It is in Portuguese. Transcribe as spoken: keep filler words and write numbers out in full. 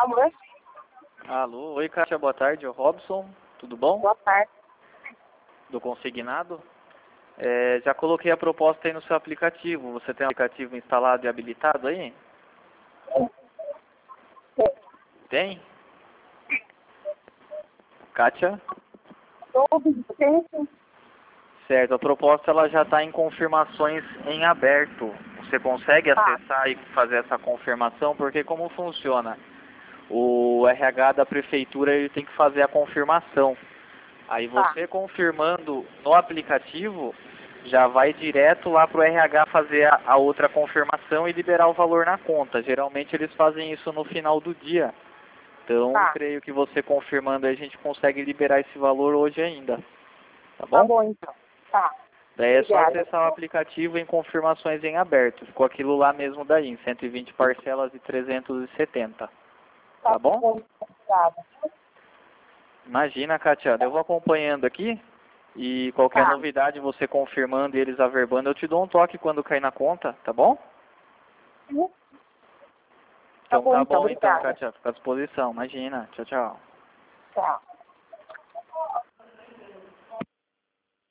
Alô? Alô, oi Kátia, boa tarde, é o Robson, tudo bom? Boa tarde. Do Consignado. É, já coloquei a proposta aí no seu aplicativo, você tem o aplicativo instalado e habilitado aí? Tem? Kátia? Estou ouvindo. Tem sim. Certo, a proposta ela já está em confirmações em aberto. Você consegue Tá. acessar e fazer essa confirmação? Porque como funciona? O R H da prefeitura ele tem que fazer a confirmação. Aí Tá. você confirmando no aplicativo, já vai direto lá para o R H fazer a, a outra confirmação e liberar o valor na conta. Geralmente eles fazem isso no final do dia. Então, Tá. creio que você confirmando aí, a gente consegue liberar esse valor hoje ainda. Tá Tá bom? bom, então. Tá. Daí é só Obrigada. acessar o aplicativo em confirmações em aberto. Ficou aquilo lá mesmo daí, em cento e vinte parcelas de trezentos e setenta. Tá bom? Obrigada. Imagina, Katia, eu vou acompanhando aqui e qualquer Tá. novidade, você confirmando e eles averbando, eu te dou um toque quando cair na conta, tá bom? Tá Então bom, tá então. bom então, Obrigada. Katia, fica à disposição, imagina. Tchau, tchau. Tchau.